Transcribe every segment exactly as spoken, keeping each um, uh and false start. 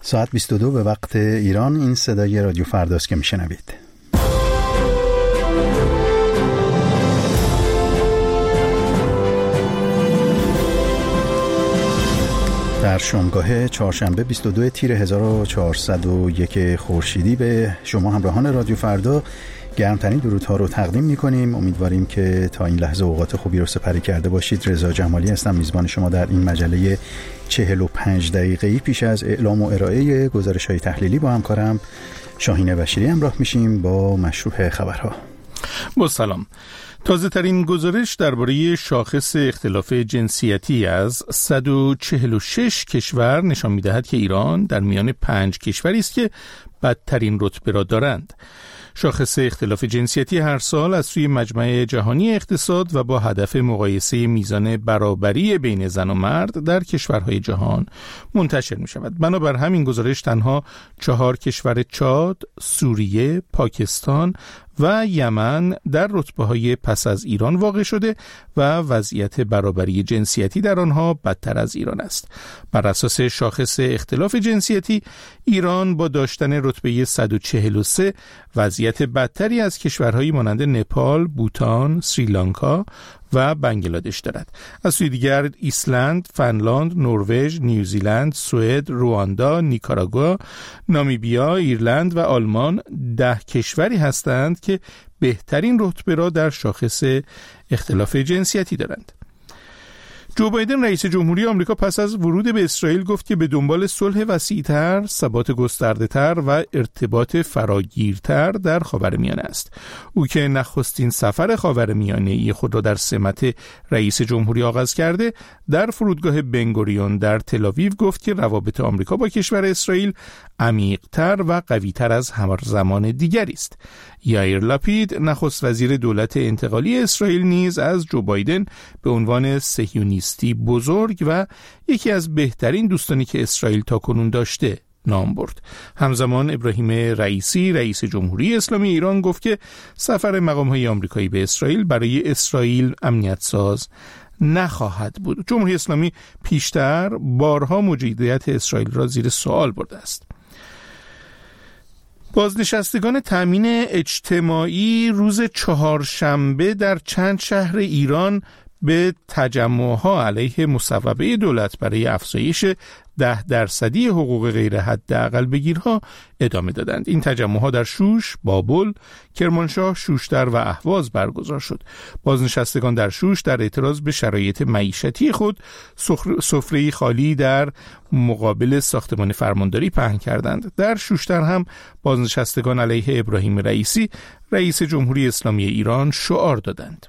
ساعت بیست و دو به وقت ایران. این صدای رادیو فرداست که میشنوید. در شامگاه چهارشنبه بیست و دو تیر هزار و چهارصد و یک خورشیدی به شما همراهان رادیو فردا گرمترین درودها رو تقدیم می‌کنیم. امیدواریم که تا این لحظه اوقات خوبی رو سپری کرده باشید. رضا جمالی هستم، میزبان شما در این مجله چهل و پنج دقیقه‌ای. پیش از اعلام و ارائه گزارش‌های تحلیلی با همکارم شاهین بشیری همراه میشیم با مشروع خبرها. با سلام. تازه ترین گزارش درباره شاخص اختلاف جنسیتی از صد و چهل و شش کشور نشان می‌دهد که ایران در میان پنج کشوری است که بدترین رتبه را دارند. شاخص اختلاف جنسیتی هر سال از سوی مجمع جهانی اقتصاد و با هدف مقایسه میزان برابری بین زن و مرد در کشورهای جهان منتشر می شود. بنابر همین گزارش تنها چهار کشور چاد، سوریه، پاکستان و یمن در رتبه‌های پس از ایران واقع شده و وضعیت برابری جنسیتی در آنها بدتر از ایران است. بر اساس شاخص اختلاف جنسیتی، ایران با داشتن رتبه صد و چهل و سه وضعیت بدتری از کشورهایی مانند نپال، بوتان، سریلانکا و بنگلادش دارد. از سوی دیگر ایسلند، فنلاند، نروژ، نیوزیلند، سوئد، رواندا، نیکاراگوآ، نامیبیا، ایرلند و آلمان ده کشوری هستند که بهترین رتبه را در شاخص اختلاف جنسیتی دارند. جو بایدن رئیس جمهوری آمریکا پس از ورود به اسرائیل گفت که به دنبال صلح وسیع‌تر، ثبات گسترده‌تر و ارتباط فراگیرتر در خاورمیانه است. او که نخستین سفر خاورمیانه‌ای خود را در سمت رئیس جمهوری آغاز کرده، در فرودگاه بنگوریون در تل‌آویو گفت که روابط آمریکا با کشور اسرائیل عمیق‌تر و قوی‌تر از هر زمان دیگری است. یائیر لاپید نخست وزیر دولت انتقالی اسرائیل نیز از جو بایدن به عنوان صهیونیستی بزرگ و یکی از بهترین دوستانی که اسرائیل تاکنون داشته نام برد. همزمان ابراهیم رئیسی رئیس جمهوری اسلامی ایران گفت که سفر مقام‌های آمریکایی به اسرائیل برای اسرائیل امنیت ساز نخواهد بود. جمهوری اسلامی پیشتر بارها موجودیت اسرائیل را زیر سوال برده است. بازنشستگان تامین اجتماعی روز چهارشنبه در چند شهر ایران به تجمعها علیه مصوبه دولت برای افزایش ده درصدی حقوق غیر حداقل بگیرها ادامه دادند. این تجمعها در شوش، بابل، کرمانشاه، شوشتر و اهواز برگزار شد. بازنشستگان در شوش در اعتراض به شرایط معیشتی خود سفره خالی در مقابل ساختمان فرمانداری پهن کردند. در شوشتر هم بازنشستگان علیه ابراهیم رئیسی رئیس جمهوری اسلامی ایران شعار دادند.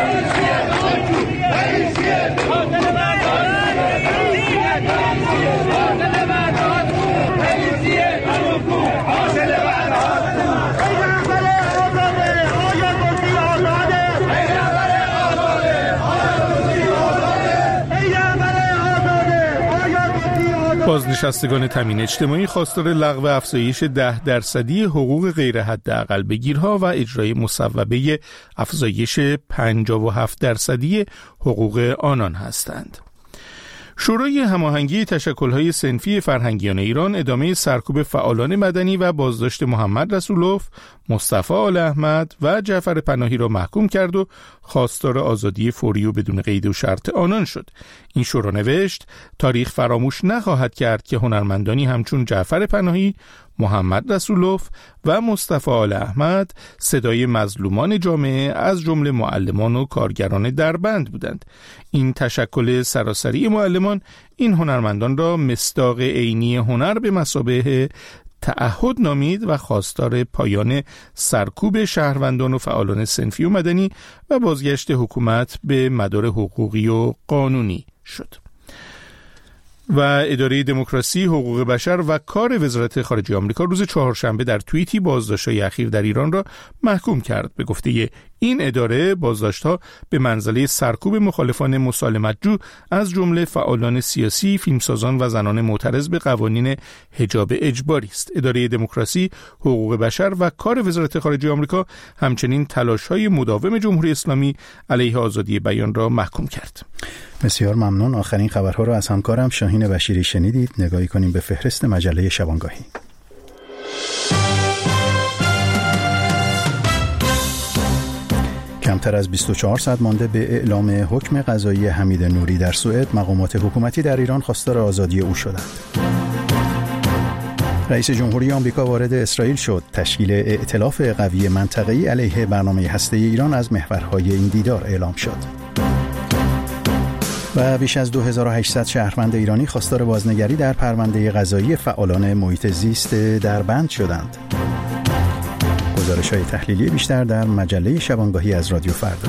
بازنشستگان تامین اجتماعی خواستار لغو افزایش ده درصدی حقوق غیر حداقل بگیرها و اجرای مصوبه افزایش پنجاه و هفت درصدی حقوق آنان هستند. شورای هماهنگی تشکل‌های صنفی فرهنگیان ایران ادامه سرکوب فعالان مدنی و بازداشت محمد رسولوف، مصطفی آل احمد و جعفر پناهی را محکوم کرد و خواستار آزادی فوری و بدون قید و شرط آنان شد. این شورا نوشت تاریخ فراموش نخواهد کرد که هنرمندانی همچون جعفر پناهی، محمد رسولوف و مصطفی آل احمد صدای مظلومان جامعه از جمله معلمان و کارگران دربند بودند. این تشکل سراسری معلمان این هنرمندان را مصداق عینی هنر به مثابه تعهد نامید و خواستار پایان سرکوب شهروندان و فعالان صنفی و مدنی و بازگشت حکومت به مدار حقوقی و قانونی شد. و اداره دموکراسی، حقوق بشر و کار وزارت خارجه آمریکا روز چهارشنبه در توییتی بازداشت‌های اخیر در ایران را محکوم کرد. به گفته این اداره بازداشت‌ها به منزله سرکوب مخالفان مسالمت‌جو از جمله فعالان سیاسی، فیلمسازان و زنان معترض به قوانین حجاب اجباری است. اداره دموکراسی، حقوق بشر و کار وزارت خارجه آمریکا همچنین تلاش‌های مداوم جمهوری اسلامی علیه آزادی بیان را محکوم کرد. بسیار ممنون. آخرین خبرها را از همکارم شاهین بشیری شنیدید. نگاهی کنیم به فهرست مجله شبانگاهی. کمتر از بیست و چهار ساعت مانده به اعلام حکم قضایی حمید نوری در سوئد، مقامات حکومتی در ایران خواستار آزادی او شدند. رئیس جمهوری آمریکا وارد اسرائیل شد. تشکیل ائتلاف قوی منطقه‌ای علیه برنامه هسته‌ای ایران از محورهای این دیدار اعلام شد. و بیش از دو هزار و هشتصد شهروند ایرانی خواستار بازنگری در پرونده قضایی فعالان محیط زیست دربند شدند. گزارش‌های تحلیلی بیشتر در مجله شبانگاهی از رادیو فردا.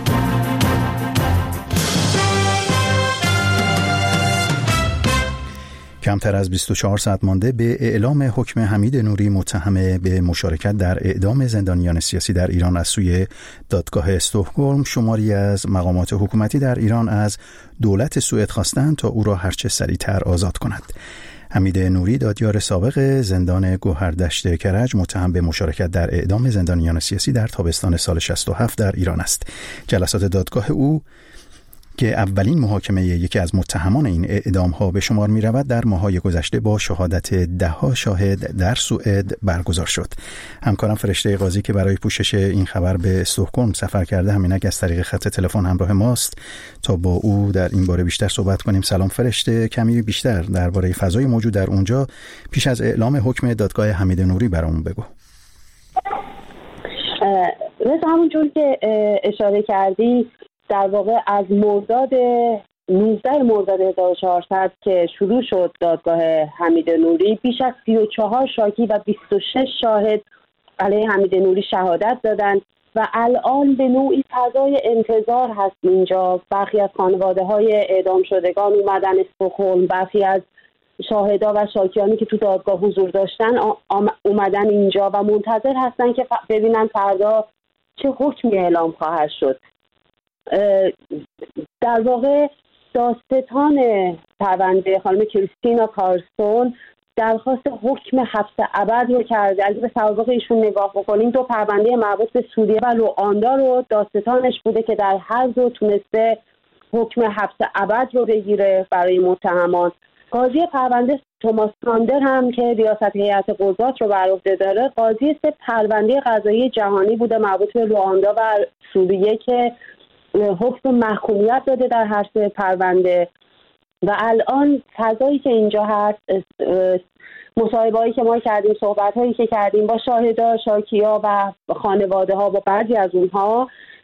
کمتر از بیست و چهار ساعت مانده به اعلام حکم حمید نوری متهم به مشارکت در اعدام زندانیان سیاسی در ایران از سوی دادگاه استکهلم، شماری از مقامات حکومتی در ایران از دولت سوئد خواستند تا او را هرچه سریعتر آزاد کند. حمید نوری، دادیار سابق زندان گوهردشت کرج، متهم به مشارکت در اعدام زندانیان سیاسی در تابستان سال شصت و هفت در ایران است. جلسات دادگاه او که اولین محاکمه یکی از متهمان این اعدام ها به شمار می رود در ماهای گذشته با شهادت ده ها شاهد در سوئد برگزار شد. همکارم فرشته قاضی که برای پوشش این خبر به استکهلم سفر کرده همینک از طریق خط تلفن همراه ماست تا با او در این باره بیشتر صحبت کنیم. سلام فرشته، کمی بیشتر درباره فضای موجود در اونجا پیش از اعلام حکم دادگاه حمید نوری برامون بگو. مثل همونجور که اشاره کردی، در واقع از مرداد نوزده مرداد هزار و چهارصد که شروع شد دادگاه حمید نوری، بیش از سی و چهار شاکی و بیست و شش شاهد علیه حمید نوری شهادت دادند و الان به نوعی فضای انتظار هست اینجا. برخی از خانواده‌های اعدام شدگان اومدن استکهلم، برخی از شاهدا و شاکیانی که تو دادگاه حضور داشتن اومدن اینجا و منتظر هستن که ببینن فردا چه حکمی اعلام خواهد شد. در واقع دادستان پرونده خانم کریستینا کارلسون درخواست حکم حبس ابد رو کرده. اگه به سوابق ایشون نگاه بکنیم، دو پرونده مربوط به سوریه و رواندا رو دادستانش بوده که در هر دو تونسته حکم حبس ابد رو بگیره برای متهمان. قاضی پرونده توماس ساندر هم که ریاست هیئت قضات رو بر عهده داره، قاضی سه پرونده قضایی جهانی بوده مربوط به رواندا و سوریه که حکم محکومیت داده در هر سه پرونده. و الان فضایی که اینجا هست، مصاحبه‌هایی که ما کردیم، صحبت‌هایی که کردیم با شاهدا، شاکی‌ها و خانواده‌ها، با بعضی از اونها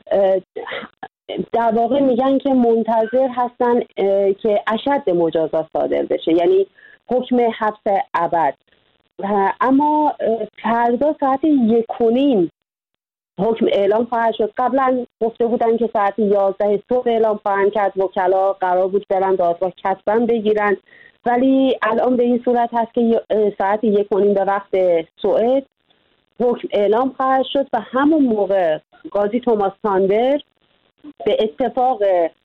در واقع میگن که منتظر هستن که اشد مجازات صادر بشه، یعنی حکم حبس ابد. اما فردا ساعت یک و نیم حکم اعلام خواهد شد. قبلا گفته بودن که ساعت یازده صبح اعلام خواهند کرد. وکلا قرار بود برن دادگاه کتباً بگیرن، ولی الان به این صورت هست که ساعت یک و نیم به وقت سوئد حکم اعلام خواهد شد و همون موقع قاضی توماس ساندر به اتفاق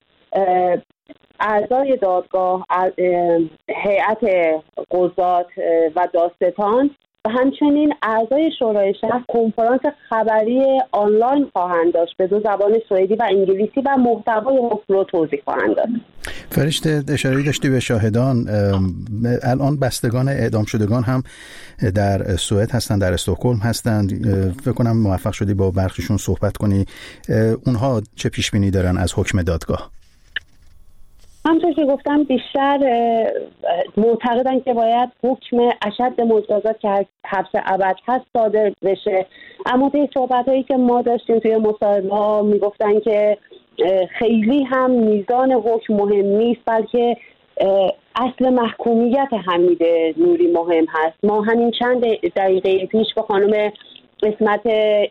اعضای دادگاه، هیئت قضات و دادستان و همچنین اعضای شورای شهر کنفرانس خبری آنلاین خواهند داشت به دو زبان سوئدی و انگلیسی و محتوای حکم رو توضیح خواهند داد. فرشته، اشاره داشتی به شاهدان. الان بستگان اعدام شدگان هم در سوئد هستن، در استکهلم هستند. فکر کنم موفق شدی با برخیشون صحبت کنی. اونها چه پیش بینی دارن از حکم دادگاه؟ همونطور که گفتم بیشتر معتقدن که باید حکم اشد مجازات که حبس ابد هست صادر بشه. اما طی صحبت‌هایی که ما داشتیم توی مصاحبه‌ها میگفتن که خیلی هم میزان حکم مهم نیست، بلکه اصل محکومیت حمید نوری مهم هست. ما همین چند دقیقه پیش با خانم اسمت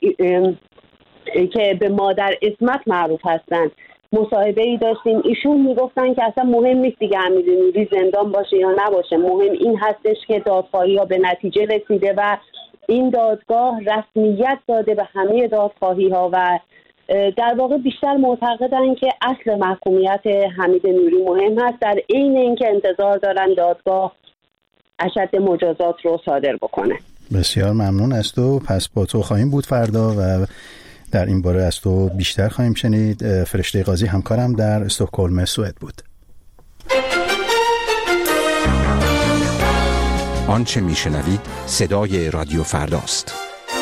که به مادر اسمت معروف هستن مصاحبه ای داشتیم. ایشون میگفتن که اصلا مهم نیست دیگه حمید نوری زندان باشه یا نباشه، مهم این هستش که دادخواهی ها به نتیجه رسیده و این دادگاه رسمیت داده به همه دادخواهی ها و در واقع بیشتر معتقدن که اصل محکومیت حمید نوری مهم هست، در عین اینکه انتظار دارن دادگاه اشد مجازات رو صادر بکنه. بسیار ممنون از تو. پس با تو خواهیم بود فردا و در این باره از تو بیشتر خواهیم شنید. فرشته قاضی همکارم در استکهلم سوئد بود. آنچه میشنوید صدای رادیو فرداست.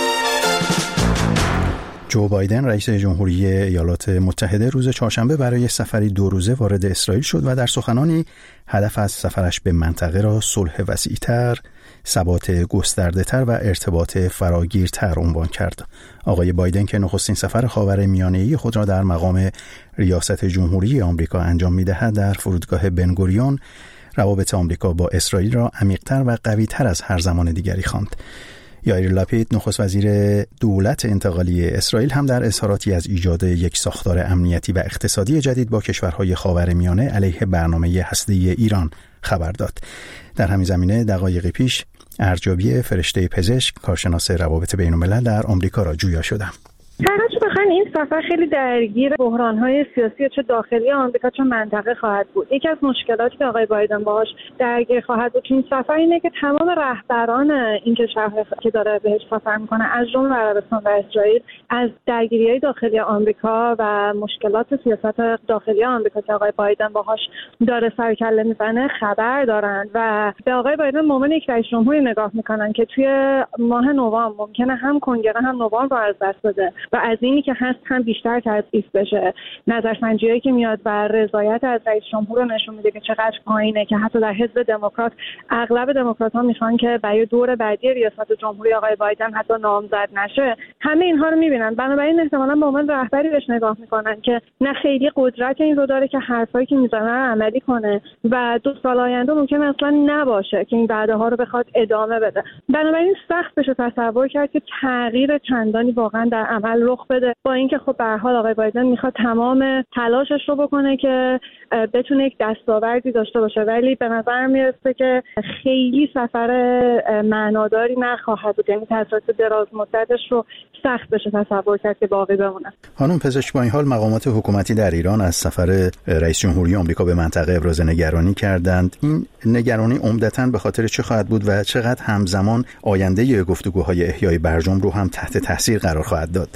جو بایدن رئیس جمهوری ایالات متحده روز چهارشنبه برای سفری دو روزه وارد اسرائیل شد و در سخنانی هدف از سفرش به منطقه را صلح وسیع‌تر، ثبات گسترده‌تر و ارتباط فراگیرتر عنوان کرد. آقای بایدن که نخستین سفر خاورمیانه‌ای خود را در مقام ریاست جمهوری آمریکا انجام می‌دهد، در فرودگاه بنگوریون روابط آمریکا با اسرائیل را عمیق‌تر و قوی‌تر از هر زمان دیگری خواند. یائیر لاپید نخست وزیر دولت انتقالی اسرائیل هم در اظهاراتی از ایجاد یک ساختار امنیتی و اقتصادی جدید با کشورهای خاورمیانه علیه برنامه هسته‌ای ایران خبر داد. در همین زمینه دقایقی پیش ارجابی فرشته پزشک، کارشناس روابط بین‌الملل در آمریکا را جویا شدم. حقیقتش بخواین این سفر خیلی درگیر بحران‌های سیاسی چه داخلی آمریکا چه منطقه خواهد بود. یکی از مشکلاتی که آقای بایدن باهاش درگیر خواهد بود این سفر اینه که تمام رهبران این کشور که داره بهش سفر میکنه، از جمله عربستان و اسرائیل، از درگیری‌های داخلی آمریکا و مشکلات سیاست داخلی آمریکا که آقای بایدن باهاش داره سر کله میزنه خبر دارن و به آقای بایدن مومن یک رئیس جمهوری نگاه میکنن که توی ماه نوامبر ممکنه هم کنگره هم نوامبر رو از دست بده و از اینی که هست هم بیشتر تضعیف بشه. نظرسنجی‌هایی که میاد و رضایت از رئیس جمهور رو نشون میده که چقدر پایینه، که حتی در حزب دموکرات اغلب دموکرات‌ها میخوان که برای دور بعدی ریاست جمهوری آقای بایدن حتی نامزد نشه. همه اینها رو میبینن، بنابراین احتمالاً به عنوان رهبری بهش نگاه میکنن که نه خیلی قدرت این رو داره که حرفایی که میزنه عملی کنه و دو سال آینده ممکن اصلا نباشه که این وعده ها رو بخواد ادامه بده. بنابراین سخت بشه تصور کرد که تغییر چندانی واقعا در عمل رخ بده، با اینکه خب به هر حال آقای بایدن میخواد تمام تلاشش رو بکنه که بتونه یک دستاوردی داشته باشه، ولی به نظر میرسه که خیلی سفر معناداری نخواهد بود، یعنی تاثیرات دراز مدتش رو سخت بشه تصور کرد که باقی بمونه. خانم پزشک، با این حال مقامات حکومتی در ایران از سفر رئیس جمهوری آمریکا به منطقه ابراز نگرانی کردند. این نگرانی عمدتاً به خاطر چه خواهد بود و چقدر همزمان آینده گفتگوهای احیای برجام رو هم تحت تاثیر قرار خواهد داد؟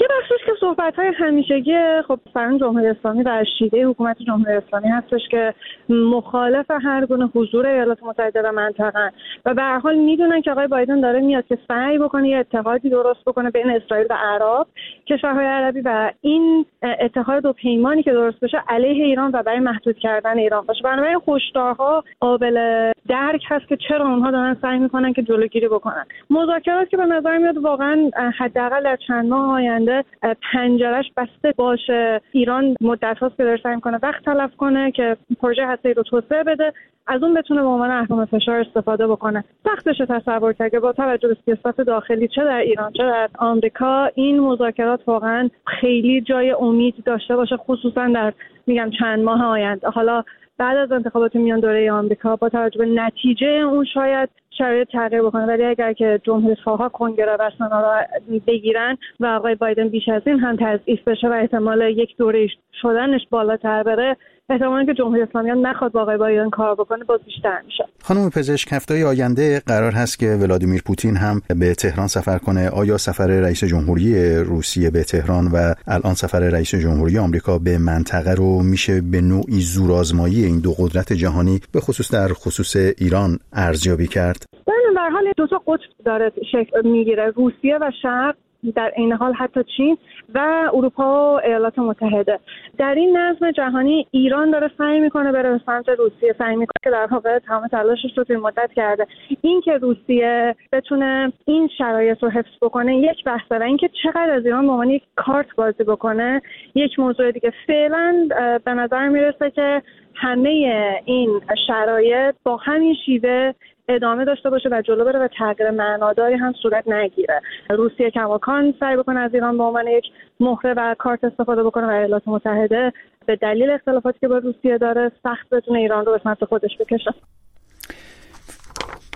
صحبت‌های همیشگی خب فرهنگ جمهوری اسلامی و شیوه حکومت جمهوری اسلامی هستش که مخالف هر گونه حضور ایالات متحده در منطقه و به هر حال میدونن که آقای بایدن داره میاد که سعی بکنه یه اتحادی درست بکنه بین اسرائیل و عرب، کشورهای عربی، و این اتحاد و پیمانی که درست بشه علیه ایران و برای محدود کردن ایران باشه. بنابراین هشدارها قابل درک هست که چرا اونها دارن سعی میکنن که جلوگیری بکنن. مذاکرات که به نظر میاد واقعا حداقل در چند ماه آینده پنجره‌اش بسته باشه. ایران مدت هاست که داره سعی میکنه وقت تلف کنه که پروژه هسته‌ای رو توسعه بده، از اون بتونه به عنوان اهرم فشار استفاده بکنه. سخت بشه تصور کرد که با توجه به سیاست داخلی چه در ایران چه در آمریکا این مذاکرات واقعا خیلی جای امید داشته باشه، خصوصا در میگم چند ماه آینده. حالا بعد از انتخابات میان دوره آمریکا با توجه به نتیجه اون شاید شرایط تغییر بکنه، ولی اگر که جمهوری خواها کنگره و سنا را بگیرن و آقای بایدن بیش از این هم تضعیف بشه و احتمال یک دوره شدنش بالاتر بره، احتمالاً که جمهوری اسلامی نخواد با آقای بایدن کار بکنه باز بیشتر میشه. خانم پزشک، هفته‌های آینده قرار هست که ولادیمیر پوتین هم به تهران سفر کنه. آیا سفر رئیس جمهوری روسیه به تهران و الان سفر رئیس جمهوری آمریکا به منطقه رو میشه به نوعی زورآزمایی این دو قدرت جهانی به خصوص در خصوص ایران ارزیابی کرد؟ به هر حال دو تا قطب داره شکل میگیره، روسیه و شرق، در این حال حتی چین و اروپا و ایالات متحده. در این نظم جهانی ایران داره سعی میکنه بره به سمت روسیه، سعی میکنه که در واقع تمام تلاشش رو توی مدت کرده. این که روسیه بتونه این شرایط رو حفظ بکنه یک بحثه و اینکه چقدر از ایران به عنوان یک کارت بازی بکنه یک موضوع دیگه. فعلا به نظر میرسه که همه این شرایط با همین شیوه ادامه داشته باشه و جلو بره و تغییر معناداری هم صورت نگیره. روسیه کماکان سعی بکنه از ایران به عنوان یک مهره و کارت استفاده بکنه و ایالات متحده به دلیل اختلافاتی که با روسیه داره سخت بتونه ایران رو به سمت خودش بکشه.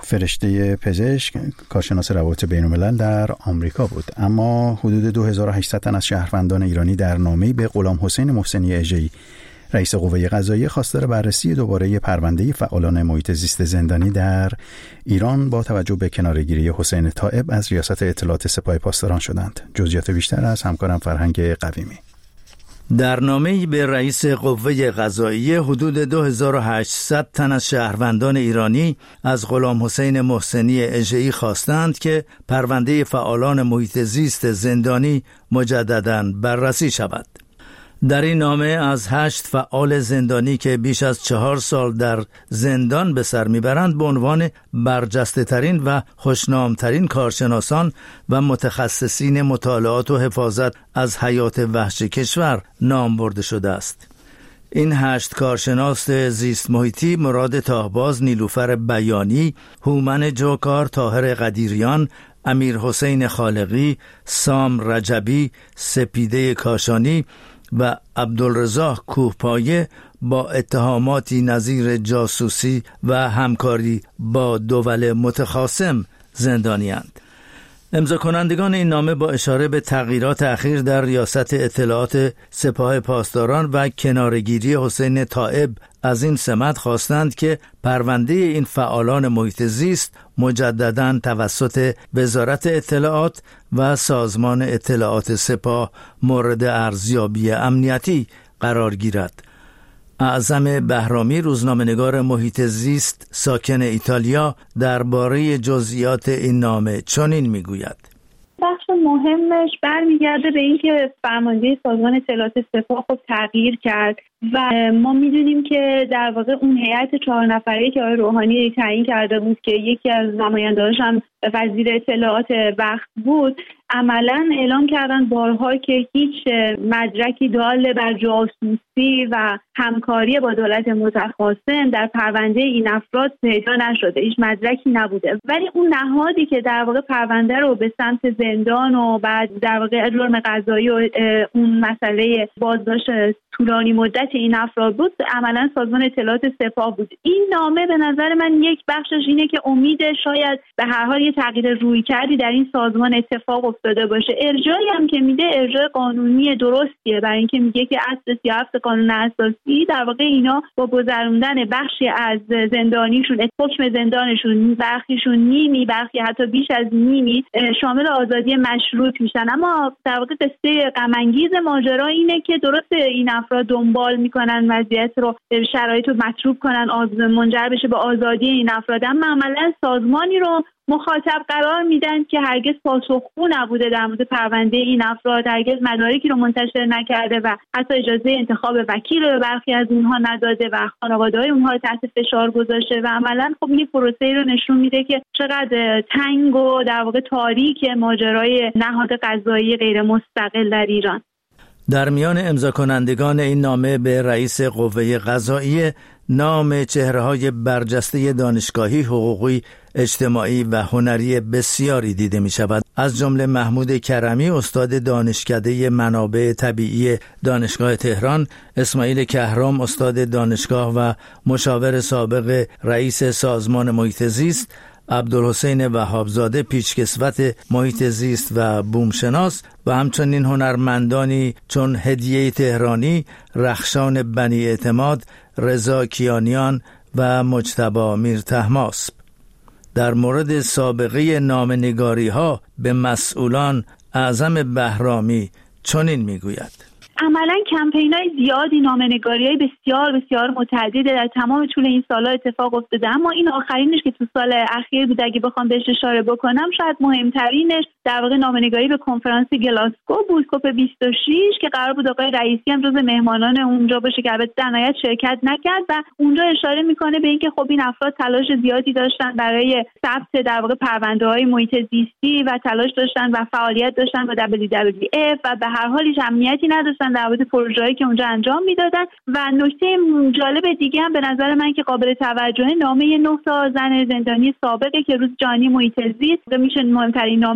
فرشته پزشک، کارشناس روابط بین‌الملل در آمریکا بود. اما حدود دو هزار و هشتصد تن از شهروندان ایرانی در نامه‌ای به غلام حسین محسنی اژه‌ای، رئیس قوه قضاییه، خواستار بررسی دوباره پرونده فعالان محیط زیست زندانی در ایران با توجه به کناره‌گیری حسین طائب از ریاست اطلاعات سپاه پاسداران شدند. جزئیات بیشتر از همکارم فرهنگ قویمی. در نامه‌ای به رئیس قوه قضاییه حدود دو هزار و هشتصد تن از شهروندان ایرانی از غلام حسین محسنی اژه‌ای خواستند که پرونده فعالان محیط زیست زندانی مجدداً بررسی شود. در این نامه از هشت فعال زندانی که بیش از چهار سال در زندان به سر میبرند به عنوان برجسته ترین و خوشنامترین کارشناسان و متخصصین مطالعات و حفاظت از حیات وحش کشور نام برده شده است. این هشت کارشناس زیست محیطی مراد تاهباز نیلوفر بیانی، هومن جوکار، طاهر قدیریان، امیر حسین خالقی، سام رجبی، سپیده کاشانی و عبدالرضا کوهپایه با اتهاماتی نظیر جاسوسی و همکاری با دول متخاصم زندانی‌اند. امضا کنندگان این نامه با اشاره به تغییرات اخیر در ریاست اطلاعات سپاه پاسداران و کناره‌گیری حسین طائب از این سمت خواستند که پرونده این فعالان محیط زیست مجدداً توسط وزارت اطلاعات و سازمان اطلاعات سپاه مورد ارزیابی امنیتی قرار گیرد. اعظم بهرامی، روزنامه‌نگار محیط زیست ساکن ایتالیا، درباره جزئیات این نامه چنین میگوید: بخش مهمش برمیگرده به اینکه فرمانده سازمان اطلاعات سپاه خب تغییر کرد و ما میدونیم که در واقع اون هیئت چهار نفره که آقای روحانی تعیین کرده بود که یکی از نماینده‌هاش هم وزیر اطلاعات وقت بود، عملاً اعلام کردن بارها که هیچ مدرکی دال بر جاسوسی و همکاری با دولت متخاصم در پرونده این افراد پیدا نشده، هیچ مدرکی نبوده. ولی اون نهادی که در واقع پرونده رو به سمت زندان و بعد در واقع جرم قضایی و اون مسئله بازداشت طولانی مدت این افراد بود، عملاً سازمان اطلاعات سپاه بود. این نامه به نظر من یک بخشش اینه که امید شاید به هر حال یه تغییر رویکردی در این سازمان اتفاق افتاده باشه. ارجاعی هم که میده ارجاع قانونی درستیه، برای اینکه میگه که اصل سی و هفت قانون اساسی در واقع اینا با گذروندن بخشی از زندانیشون، حکم زندانشون، برخیشون نیمی، برخی حتی بیش از نیمی شامل آزادی مشروط میشن. اما در واقع قصه غم انگیز ماجرا اینه که درسته این افراد دنبال میکنن وضعیت رو، شرایط رو مطلوب کنن، آز منجر بشه به آزادی این افراد، اما عملا سازمانی رو مخاطب قرار میدن که هرگز پاسخگو نبوده در مورد پرونده این افراد، هرگز مدارکی رو منتشر نکرده و حتی اجازه انتخاب وکیل رو برخی از اونها نداده و خانواده‌های اونها رو تحت فشار گذاشته و عملاً خب این پروسه‌ای رو نشون میده که چقدر تنگ و در واقع تاریک ماجرای نهاد قضایی غیر مستقل در ایران. در میان امضا کنندگان این نامه به رئیس قوه قضاییه نام چهره‌های برجسته دانشگاهی، حقوقی، اجتماعی و هنری بسیاری دیده می شود. از جمله محمود کرمی، استاد دانشکده منابع طبیعی دانشگاه تهران، اسماعیل کهرام، استاد دانشگاه و مشاور سابق رئیس سازمان محیط زیست، عبدالحسین وهابزاده، پیشکسوت محیط زیست و بومشناس و همچنین هنرمندانی چون هدیه تهرانی، رخشان بنی اعتماد، رضا کیانیان و مجتبی میرطهماسب. در مورد سابقه نامه‌نگاری ها به مسئولان اعظم بهرامی چنین میگوید: عملاً کمپین‌های زیادی، نامه‌نگاری‌های بسیار بسیار متعدد در تمام طول این سال‌ها اتفاق افتاده، اما این آخرینش که تو سال اخیر بود اگه بخوام بهش اشاره بکنم، شاید مهمترینش در واقع نامه‌نگاری به کنفرانس گلاسگو بود، کوپ بیست و شش، که قرار بود آقای رئیسی هم جزو مهمانان اونجا باشه که البته در نهایت شرکت نکرد و اونجا اشاره میکنه به اینکه خب این افراد تلاش زیادی داشتن برای ثبت در واقع پرونده‌های محیط زیستی و تلاش داشتن و فعالیت داشتن با دبلیو دبلیو اف و به هر حال هیچ امنیتی نداشتن در مورد پروژه‌ای که اونجا انجام میدادن. و نکته جالب دیگه هم به نظر من که قابل توجهه، نامه نه تا زن زندانی سابقه که روز جهانی محیط زیست میشه مهمترین نامه قبل از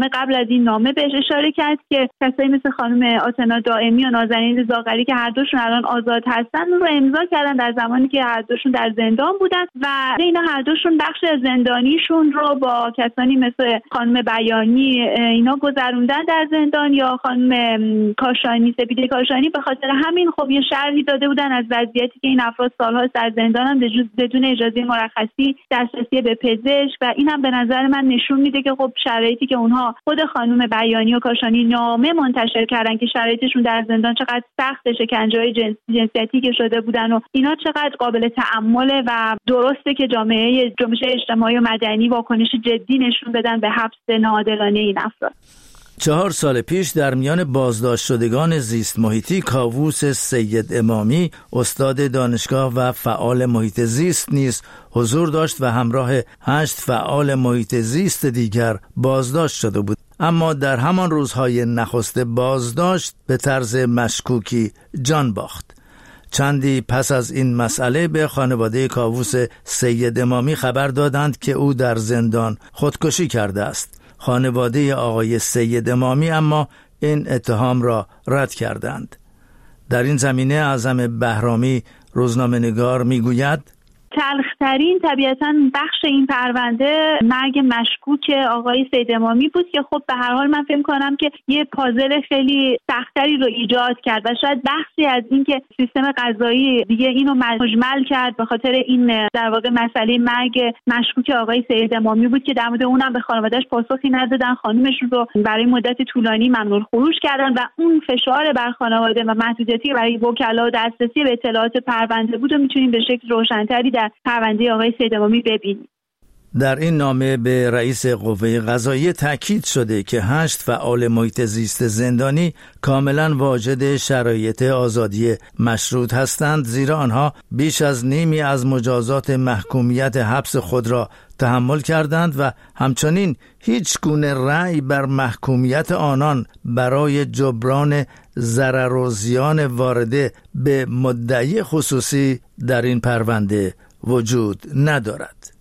از این نامه بهش اشاره کرد که کسایی مثل خانم آتنا دائمی و نازنین زاغری که هر دوشون الان آزاد هستن رو امضا کردن در زمانی که هر دوشون در زندان بودن و اینا هر دوشون بخش از زندانیشون رو با کسانی مثل خانم بیانی اینا گذروندن در زندان یا خانم کاشانی سپیده کاشانی. به خاطر همین خب یه شرحی داده بودن از وضعیتی که این افراد سال‌ها در زندانن بدون اجازه مرخصی، دسترسی به پزشک و این هم به نظر من نشون میده که خب شرایطی که اونها خود خانم بیانی و کاشانی نامه منتشر کردن که شرایطشون در زندان چقدر سخت، شکنجه‌های جنس، جنسیتی که شده بودن و اینا چقدر قابل تأمله و درسته که جامعه جنبش اجتماعی و مدنی واکنش جدی نشون بدن به حبس ناعادلانه این افراد. چهار سال پیش در میان بازداشت شدگان زیست محیطی کاووس سید امامی، استاد دانشگاه و فعال محیط زیست نیز حضور داشت و همراه هشت فعال محیط زیست دیگر بازداشت شده بود. اما در همان روزهای نخست بازداشت به طرز مشکوکی جان باخت. چندی پس از این مسئله به خانواده کاووس سید امامی خبر دادند که او در زندان خودکشی کرده است. خانواده آقای سید امامی اما این اتهام را رد کردند. در این زمینه اعظم بهرامی روزنامه‌نگار میگوید تلخترین طبیعتاً بخش این پرونده مرگ مشکوک آقای سید امامی بود که خب به هر حال من فکر کنم که یه پازل خیلی سختری رو ایجاد کرد و شاید بخشی از این که سیستم قضایی دیگه اینو مجمل کرد به خاطر این در واقع مسئله مرگ مشکوک آقای سید امامی بود که در مورد اونم به خانواده‌اش پاسخی ندادن، خانومشون رو برای مدت طولانی ممنوع خروج کردن و اون فشار بر خانواده و محدودیتی برای وکلا و دسترسی به اطلاعات پرونده بود و میتونیم به شکل روشن‌تری در پرونده آقای سید امامی ببینیم. در این نامه به رئیس قوه قضاییه تاکید شده که هشت فعال محیط زیست زندانی کاملا واجد شرایط آزادی مشروط هستند، زیرا آنها بیش از نیمی از مجازات محکومیت حبس خود را تحمل کردند و همچنین هیچ گونه رأی بر محکومیت آنان برای جبران ضرر و زیان وارده به مدعی خصوصی در این پرونده وجود ندارد.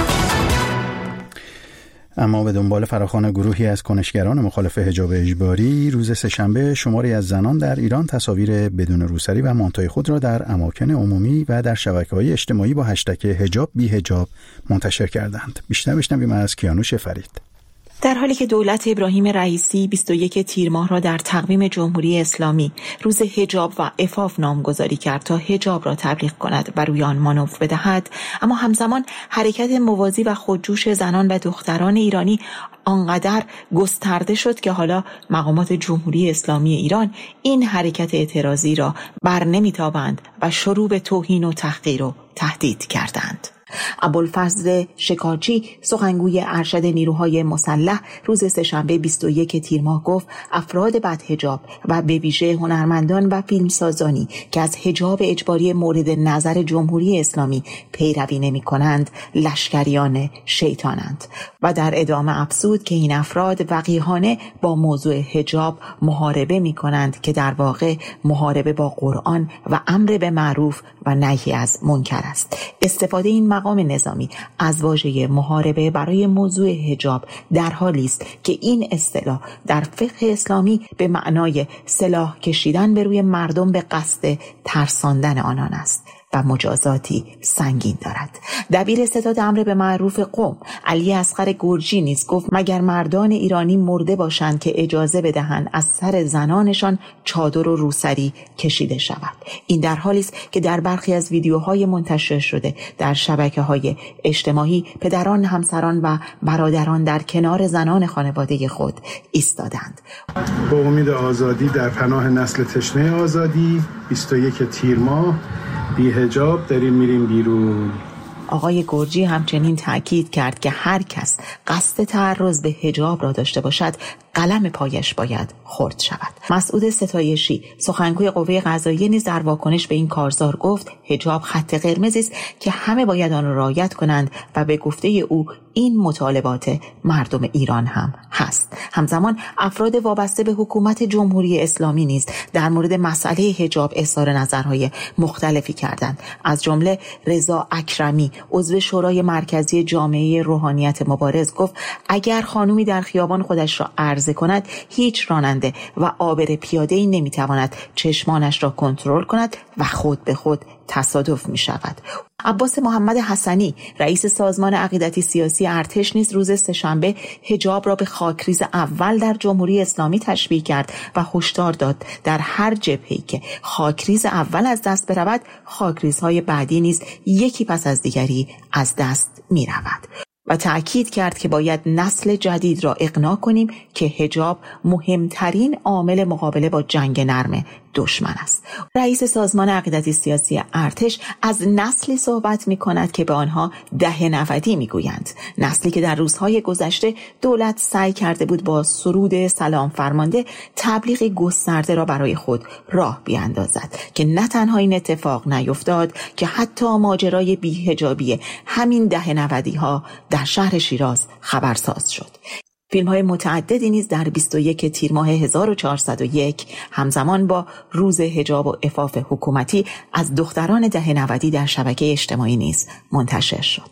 اما به دنبال فراخوان گروهی از کنشگران مخالف حجاب اجباری، روز سه‌شنبه شماری از زنان در ایران تصاویر بدون روسری و مانتوی خود را در اماکن عمومی و در شبکه‌های اجتماعی با هشتگ حجاب بی حجاب منتشر کردند. بیشتر بشنویم از کیانوش فرید. در حالی که دولت ابراهیم رئیسی بیست و یک تیر ماه را در تقویم جمهوری اسلامی روز حجاب و عفاف نامگذاری کرد تا حجاب را تبلیغ کند و روی آن مانور بدهد، اما همزمان حرکت موازی و خودجوش زنان و دختران ایرانی آنقدر گسترده شد که حالا مقامات جمهوری اسلامی ایران این حرکت اعتراضی را بر نمیتابند و شروع به توهین و تحقیر و تهدید کردند. ابوالفضل شکارچی سخنگوی ارشد نیروهای مسلح روز سه‌شنبه بیست و یک تیر ماه گفت افراد بدحجاب و به ویژه هنرمندان و فیلمسازانی که از حجاب اجباری مورد نظر جمهوری اسلامی پیروی نمی کنند لشکریان شیطانند و در ادامه افزود که این افراد وقیحانه با موضوع حجاب محاربه می کنند که در واقع محاربه با قرآن و امر به معروف و نهی از منکر است. استفاده این مقام نظامی از واژه محاربه برای موضوع حجاب در حالی است که این اصطلاح در فقه اسلامی به معنای سلاح کشیدن به روی مردم به قصد ترساندن آنان است و مجازاتی سنگین دارد. دبیر ستاد امر به معروف قم علی اصغر گرجی نیز گفت مگر مردان ایرانی مرده باشند که اجازه بدهند از سر زنانشان چادر و روسری کشیده شود. این در حالی است که در برخی از ویدیوهای منتشر شده در شبکه‌های اجتماعی پدران، همسران و برادران در کنار زنان خانواده خود ایستادند. با امید آزادی در پناه نسل تشنه آزادی، بیست و یک تیر ماه بی حجاب داریم میریم بیرون. آقای گرجی همچنین تأکید کرد که هر کس قصد تعرض به حجاب را داشته باشد قلم پایش باید خرد شود. مسعود ستایشی سخنگوی قوه قضاییه نیز در واکنش به این کارزار گفت حجاب خط قرمزی است که همه باید آن را رعایت کنند و به گفته او این مطالبات مردم ایران هم هست. همزمان افراد وابسته به حکومت جمهوری اسلامی نیز در مورد مسئله حجاب اظهار نظرهای مختلفی کردند. از جمله رضا اکرمی عضو شورای مرکزی جامعه روحانیت مبارز گفت اگر خانومی در خیابان خودش را عرضه عرضه کند هیچ راننده و عابر پیاده‌ای نمیتواند چشمانش را کنترل کند و خود به خود تصادف می شود. عباس محمد حسنی رئیس سازمان عقیدتی سیاسی ارتش نیز روز سه‌شنبه حجاب را به خاکریز اول در جمهوری اسلامی تشبیه کرد و هشدار داد در هر جبهه‌ای که خاکریز اول از دست برود، خاکریزهای بعدی نیز یکی پس از دیگری از دست می رود. و تأکید کرد که باید نسل جدید را اقناع کنیم که حجاب مهمترین عامل مقابله با جنگ نرم دشمن است. رئیس سازمان عقیدتی سیاسی ارتش از نسلی صحبت می کند که به آنها دهه نودی می گویند. نسلی که در روزهای گذشته دولت سعی کرده بود با سرود سلام فرمانده تبلیغ گسترده را برای خود راه بیاندازد که نه تنها این اتفاق نیفتاد که حتی ماجرای بی‌حجابی همین دهه نودی ها در شهر شیراز خبرساز شد. فیلم‌های متعددی نیز در بیست و یک تیر ماه هزار و چهارصد و یک همزمان با روز حجاب و عفاف حکومتی از دختران دهه نودی در شبکه اجتماعی نیز منتشر شد.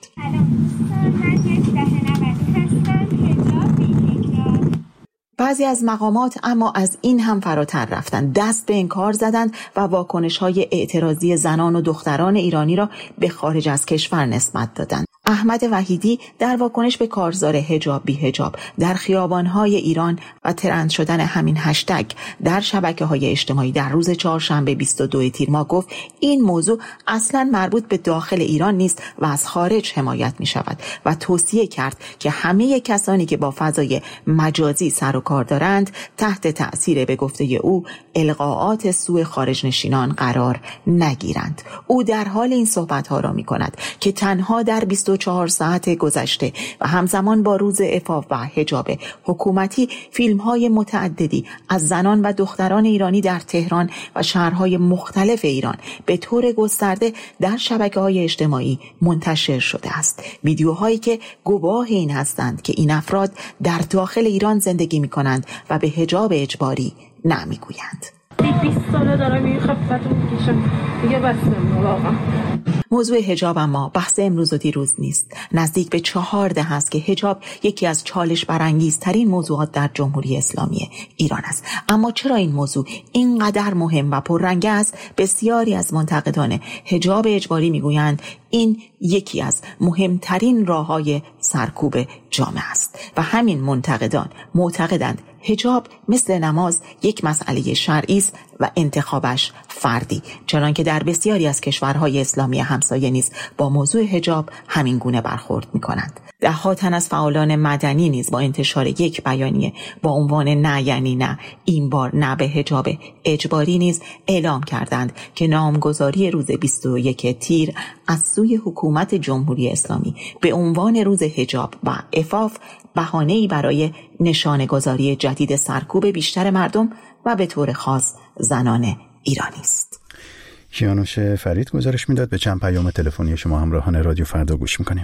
بعضی از مقامات اما از این هم فراتر رفتند، دست به انکار زدند و واکنش‌های اعتراضی زنان و دختران ایرانی را به خارج از کشور نسبت دادند. احمد وحیدی در واکنش به کارزار حجاب بی حجاب در خیابان‌های ایران و ترند شدن همین هشتگ در شبکه‌های اجتماعی در روز چهارشنبه بیست و دو تیر ماه گفت این موضوع اصلاً مربوط به داخل ایران نیست و از خارج حمایت می‌شود و توصیه کرد که همه کسانی که با فضای مجازی سر و کار دارند تحت تأثیر به گفته او القاءات سوء خارج نشینان قرار نگیرند. او در حال این صحبت‌ها را می‌کند که تنها در بیست و چهار ساعت گذشته و همزمان با روز عفاف و حجاب حکومتی فیلم‌های متعددی از زنان و دختران ایرانی در تهران و شهرهای مختلف ایران به طور گسترده در شبکه‌های اجتماعی منتشر شده است. ویدیوهایی که گواه این هستند که این افراد در داخل ایران زندگی می‌کنند و به حجاب اجباری نمی‌گویند. بیست ساله دارم این خفتو میکشم دیگه بس نمونه واقعا. موضوع حجاب اما بحث امروز و دیروز نیست. نزدیک به چهار دهه است که حجاب یکی از چالش برانگیزترین موضوعات در جمهوری اسلامی ایران است. اما چرا این موضوع اینقدر مهم و پررنگ است؟ بسیاری از منتقدان حجاب اجباری میگویند این یکی از مهمترین راه‌های سرکوب جامعه است و همین منتقدان معتقدند حجاب مثل نماز یک مسئله شرعی است و انتخابش فردی، چنانکه در بسیاری از کشورهای اسلامی همسایه نیز با موضوع حجاب همین گونه برخورد می‌کنند. ده‌ها تن از فعالان مدنی نیز با انتشار یک بیانیه با عنوان نه یعنی نه، این بار نه به حجاب اجباری نیز اعلام کردند که نامگذاری روز بیست و یک تیر از سوی حکومت جمهوری اسلامی به عنوان روز حجاب و عفاف بهانه‌ای برای نشانه‌گذاری جدید سرکوب بیشتر مردم و به طور خاص زنان ایرانی است. کیانوش فرید گزارش میداد. به چند پیام تلفنی شما همراهان رادیو فردا گوش میکنیم.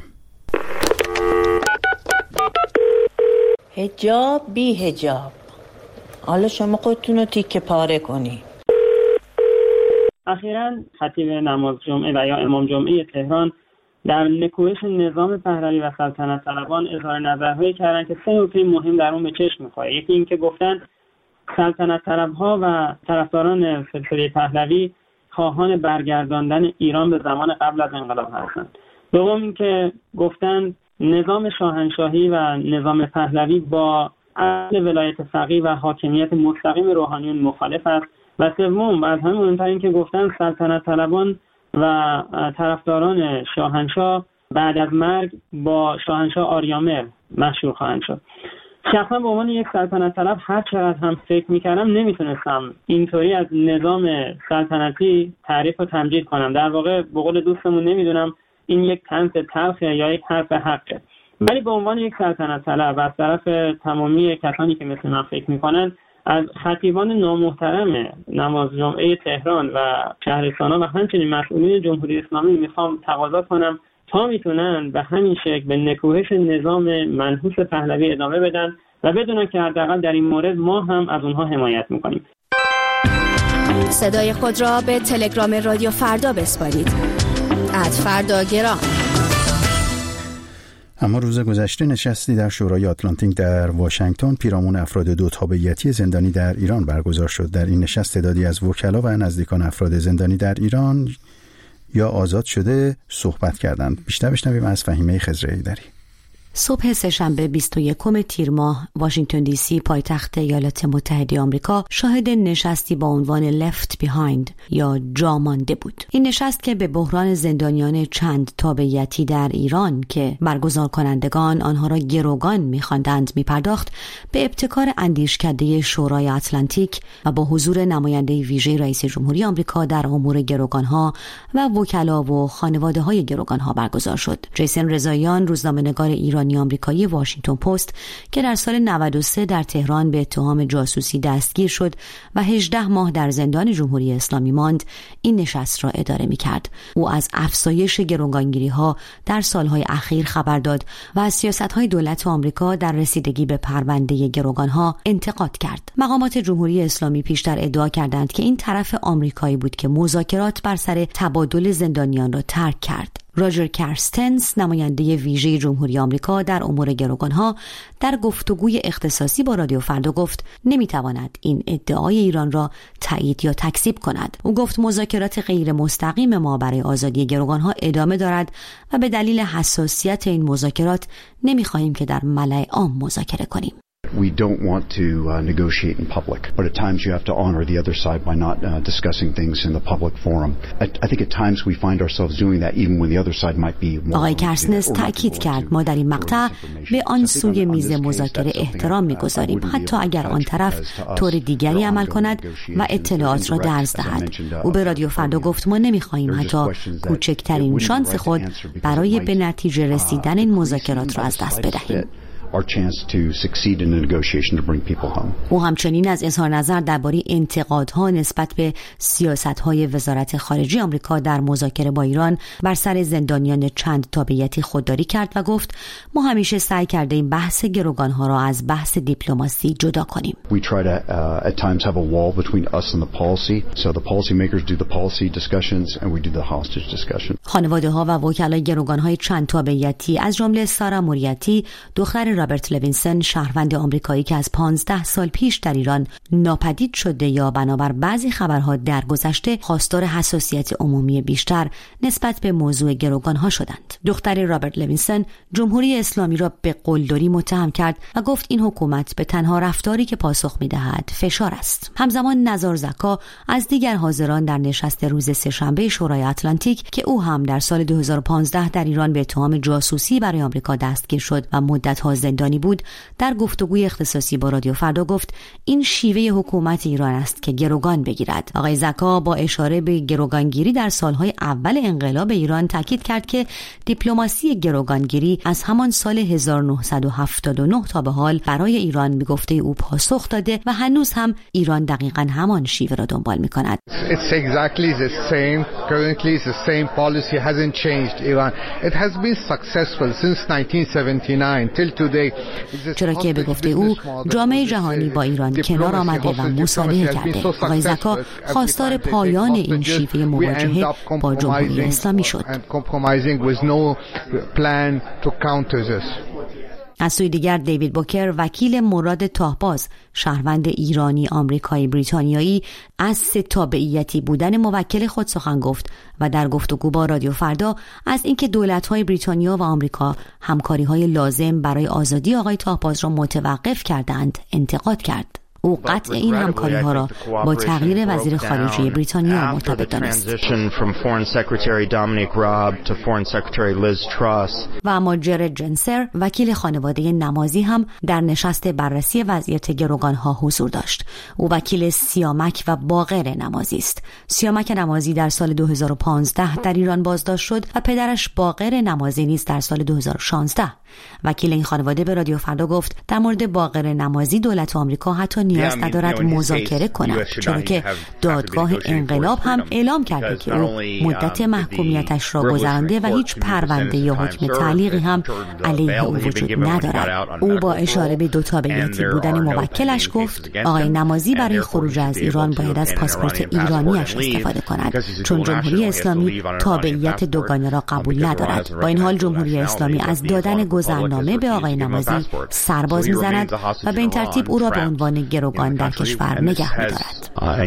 حجاب بی حجاب، حالا شما خودتون رو تیکه پاره کنی. اخیراً خطیب نماز جمعه و یا امام جمعه تهران در نکوهش نظام پهلوی و سلطنت طلبان اظهار نظرهایی کردن که سه نکته مهم در اون به چشم می‌خوره. یکی این که گفتن سلطنت طلب‌ها و طرفداران سلسله پهلوی خواهان برگرداندن ایران به زمان قبل از انقلاب هستند. دوم این که گفتن نظام شاهنشاهی و نظام پهلوی با اصل ولایت فقیه و حاکمیت مستقیم روحانیون مخالف است. و سوم و از همه مهمتر این که گفتن سلطنت طلبان و طرفداران شاهنشاه بعد از مرگ با شاهنشاه آریامر مشهور خواهند شد. شخصا به عنوان یک سلطنت طلب هر چقدر هم فکر میکردم نمیتونستم اینطوری از نظام سلطنتی تعریف و تمجید کنم. در واقع به قول دوستمون نمیدونم این یک طنز تلخه یا یک حرف حقه، ولی به عنوان یک سلطنت طلب و از طرف تمامی کسانی که مثل من فکر میکنن از خطیبان نامحترم نماز جمعه تهران و شهرستان‌ها و همچنین مسئولین جمهوری اسلامی میخوام تقاضا کنم تا میتونن به همین شکل به نکوهش نظام منحوس پهلوی ادامه بدن و بدونن که حداقل در این مورد ما هم از اونها حمایت میکنیم. صدای خود را به تلگرام رادیو فردا بسپارید. ات فردا گرام. اما روز گذشته نشستی در شورای آتلانتیک در واشنگتن پیرامون افراد دو تابعیتی زندانی در ایران برگزار شد. در این نشست تعدادی از وکلا و نزدیکان افراد زندانی در ایران یا آزاد شده صحبت کردند. بیشتر بشنویم از فهیمه خضرایی‌دری. صبح سه‌شنبه بیست و یکم تیر ماه واشنگتن دی سی پایتخت ایالات متحده آمریکا شاهد نشستی با عنوان Left Behind یا جا مانده بود. این نشست که به بحران زندانیان چند تابعیتی در ایران که برگزار کنندگان آنها را گروگان می‌خواندند می‌پرداخت، به ابتکار اندیشکده شورای آتلانتیک و با حضور نماینده ویژه رئیس جمهوری آمریکا در امور گروگان‌ها و وکلا و خانواده‌های گروگان‌ها برگزار شد. جیسن رضاییان روزنامه‌نگار ایران آمریکایی واشنگتن پست که در سال نود و سه در تهران به اتهام جاسوسی دستگیر شد و هجده ماه در زندان جمهوری اسلامی ماند، این نشست را اداره می‌کرد. او از افزایش گروگانگیری‌ها در سالهای اخیر خبر داد و از سیاست‌های دولت آمریکا در رسیدگی به پرونده گروگان‌ها انتقاد کرد. مقامات جمهوری اسلامی پیشتر ادعا کردند که این طرف آمریکایی بود که مذاکرات بر سر تبادل زندانیان را ترک کرد. راجر کارستنس نماینده ویژه جمهوری آمریکا در امور گروگان‌ها در گفتگوی اختصاصی با رادیو فردا گفت نمیتواند این ادعای ایران را تایید یا تکذیب کند. او گفت مذاکرات غیر مستقیم ما برای آزادی گروگان‌ها ادامه دارد و به دلیل حساسیت این مذاکرات نمیخواهیم که در ملأ عام مذاکره کنیم. We don't want to uh, negotiate in public, but at times you have to honor the other side by not uh, discussing things in the public forum. I, I think at times we find ourselves doing that even when the other side might be more. آقای کارستنس تأکید کرد ما در این مقطع به آن سوی میز مذاکره احترام می‌گذاریم حتی اگر آن طرف طور دیگری عمل کند و اطلاعات را درز دهد. او به رادیو فردا گفت ما نمی‌خواهیم حتی کوچکترین شانس خود برای به نتیجه رسیدن این مذاکرات را از دست بدهیم. our chance to succeed in the negotiation to bring people home. او همچنین از اظهار نظر درباره انتقادها نسبت به سیاست‌های وزارت خارجه آمریکا در مذاکره با ایران بر سر زندانیان چند تابعیتی خودداری کرد و گفت ما همیشه سعی کردیم بحث گروگان‌ها را از بحث دیپلماسی جدا کنیم. We try to uh, at times have a wall between us and the policy. So the policy makers do the policy discussions and we do the hostage discussion. خانواده‌ها و وکلای گروگان‌های چند تابعیتی از جمله سارا موریتی دختر رابرت لوینسون شهروند آمریکایی که از پانزده سال پیش در ایران ناپدید شده یا بنابر بعضی خبرها درگذشته خواستار حساسیت عمومی بیشتر نسبت به موضوع گروگان‌ها شدند. دختر رابرت لوینسون جمهوری اسلامی را به قلدری متهم کرد و گفت این حکومت به تنها رفتاری که پاسخ می‌دهد فشار است. همزمان نزار زکا از دیگر حاضران در نشست روز سه‌شنبه شورای آتلانتیک که او هم در سال دو هزار و پانزده در ایران به اتهام جاسوسی برای آمریکا دستگیر شد و مدت‌ها زندانی بود، در گفتگوی اختصاصی با رادیو فردا گفت این شیوه حکومت ایران است که گروگان بگیرد. آقای زکا با اشاره به گروگانگیری در سالهای اول انقلاب ایران تاکید کرد که دیپلماسی گروگانگیری از همان سال هزار و نهصد و هفتاد و نه تا به حال برای ایران به گفته او پاسخ داده و هنوز هم ایران دقیقاً همان شیوه را دنبال می‌کند. It's exactly the same. Currently it's the same policy hasn't changed Iran. It has been successful since nineteen seventy-nine till today. چرا که به گفته او جامعه جهانی با ایران کنار آمده و مصالحه کرده. آقای زکا خواستار پایان این شیوه مواجهه با جمهوری اسلامی شد. از سوی دیگر دیوید بوکر وکیل مراد تاهباز شهروند ایرانی آمریکایی بریتانیایی از سه تابعیتی بودن موکل خود سخن گفت و در گفتگو با رادیو فردا از اینکه دولت‌های بریتانیا و آمریکا همکاری‌های لازم برای آزادی آقای تاهباز را متوقف کردند انتقاد کرد. او قطع این همکاری‌ها را با تغییر وزیر خارجه بریتانیا مرتبط دانست. و اما جرد جنسر وکیل خانواده نمازی هم در نشست بررسی وضعیت گروگان‌ها حضور داشت. او وکیل سیامک و باقر نمازی است. سیامک نمازی در سال دو هزار و پانزده در ایران بازداشت شد و پدرش باقر نمازی نیز در سال دو هزار و شانزده. وکیل این خانواده به رادیو فردا گفت در مورد باقر نمازی دولت آمریکا حتی نیاز ندارد مذاکره کند، چرا که دادگاه انقلاب هم اعلام کرده که او مدت محکومیتش را گذرانده و هیچ پرونده یا حکم تعلیقی هم علیه او وجود ندارد. او با اشاره به دو تابعیتی بودن موکلش گفت آقای نمازی برای خروج از ایران باید از پاسپورت ایرانیش استفاده کند، چون جمهوری اسلامی تابعیت دوگانه را قبول ندارد. با این حال جمهوری اسلامی از دادن گذرنامه به آقای نمازی سرباز می‌زند و به این ترتیب او را به عنوان گروگان در کشور نگه می‌دارد.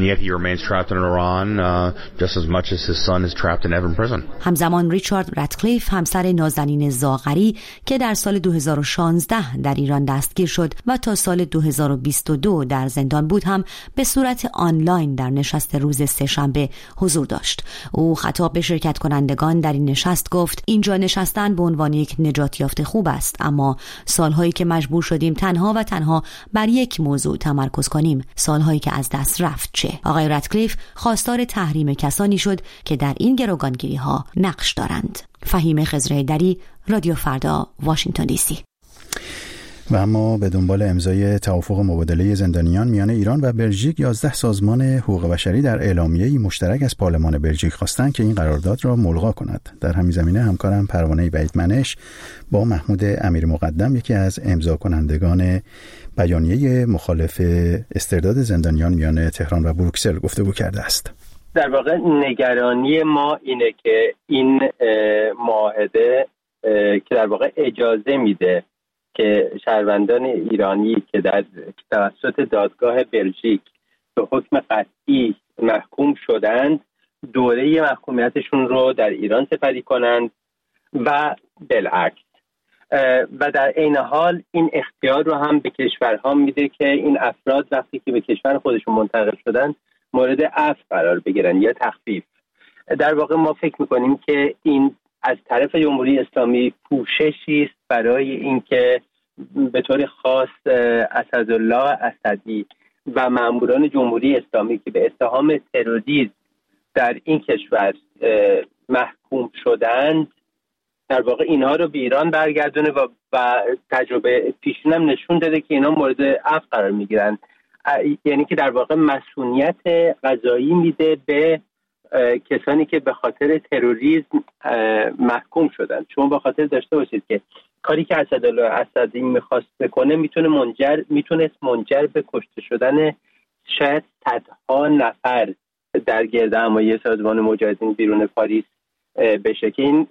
همزمان ریچارد راتکلیف، همسر نازنین زاغری که در سال دو هزار و شانزده در ایران دستگیر شد و تا سال دو هزار و بیست و دو در زندان بود، هم به صورت آنلاین در نشست روز سه‌شنبه حضور داشت. او خطاب به شرکت کنندگان در این نشست گفت: اینجا نشستن به عنوان یک نجات یافته خوب است، اما سالهایی که مجبور شدیم تنها و تنها بر یک موضوع تمرکز کنیم، سالهایی که از دست رفت چه؟ آقای راتکلیف خواستار تحریم کسانی شد که در این گروگانگیری ها نقش دارند. فهیم خضرایدری، رادیو فردا، واشنگتن دی سی. و اما به دنبال امضای توافق مبادله زندانیان میان ایران و بلژیک، یازده سازمان حقوق بشری در اعلامیه‌ای مشترک از پارلمان بلژیک خواستند که این قرارداد را ملغا کند. در همین زمینه همکارم پروانه بعیدمنش با محمود امیر مقدم، یکی از امضا کنندگان بیانیه مخالف استرداد زندانیان میان تهران و بروکسل، گفتگو کرده است. در واقع نگرانی ما اینه که این معاهده که در واقع اجازه میده که شهروندان ایرانی که در توسط دادگاه بلژیک به حکم قطعی محکوم شدند دوره محکومیتشون رو در ایران سپری کنند و بالعکس، و در عین حال این اختیار رو هم به کشورها میده که این افراد وقتی که به کشور خودشون منتقل شدن مورد عفو قرار بگیرن یا تخفیف. در واقع ما فکر میکنیم که این از طرف جمهوری اسلامی پوششی است برای اینکه به طور خاص اسدالله اسدی و ماموران جمهوری اسلامی که به اتهام تروریسم در این کشور محکوم شدند، در واقع اینها رو به ایران برگردونه و, و تجربه پیشین هم نشون داده که اینا مورد عفو قرار میگیرن. یعنی که در واقع مسئولیت قضایی میده به کسانی که به خاطر تروریسم محکوم شدن. شما به خاطر داشته باشید که کاری که اسدالله اسدی میخواست بکنه میتونه منجر میتونست منجر به کشته شدن شاید صدها نفر در گردهمایی سازمان مجاهدین بیرون پاریس بشه که این